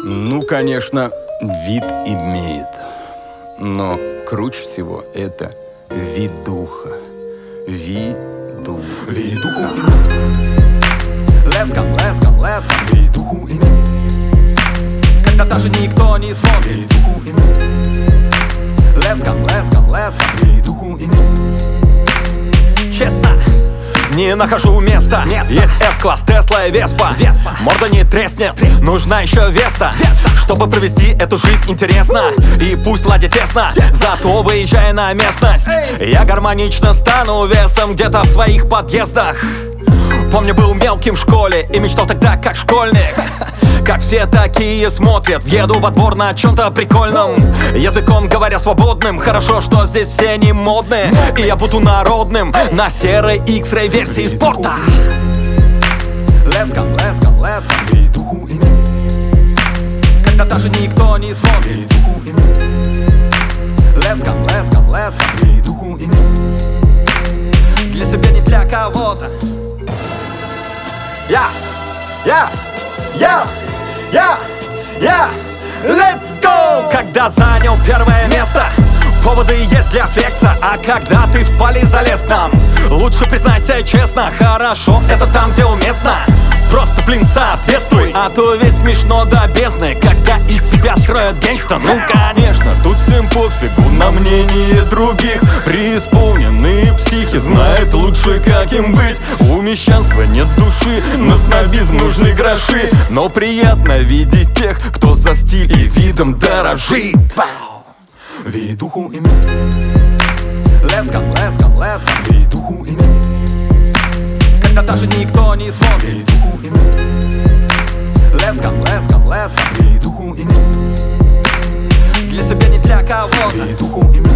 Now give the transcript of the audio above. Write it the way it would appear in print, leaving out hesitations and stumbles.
Ну, конечно, вид имеет. Но круче всего это видуха. Видуха. Видуху Let's go, let's go, let's go. Видуху когда даже никто не смотрит. Видуху Let's go, let's go, let's go. Видуху честно, не нахожу места. Есть S-класс, Тесла и Веспа. Морда не треснет, нужна еще Веста, чтобы провести эту жизнь интересно. И пусть ладит тесно, зато выезжая на местность, я гармонично стану весом где-то в своих подъездах. Помню, был мелким в школе и мечтал тогда как школьник. Как все такие смотрят, въеду во двор на чем-то прикольном, языком говоря свободным. Хорошо, что здесь все не модные, и я буду народным на серой X-Ray версии спорта. Let's go, let's go, let's go. Видуху когда даже никто не смотрит. Видуху Let's go, let's go, let's go. Видуху для себя, не для кого-то. Let's go! Когда занял первое место, поводы есть для флекса. А когда ты в поле залез к нам, лучше признайся честно. Хорошо, это там, где уместно. Просто, блин, соответствуй. А то ведь смешно до бездны, когда из себя строят гэнгста. Ну, конечно, тут всем пофигу на мнение других. Преисполненные психи знают лучше, как им быть. У мещанства нет души, на снобизм нужны гроши. Но приятно видеть тех, кто за стиль и видом дорожит. Видуху имеет. Let's go, let's go, let's go. Видуху имеет когда даже никто не смотрит. Видуху имеет. Let's go, let's go, let's go. Видуху имеет для себя, не для кого-то. Видуху имеет.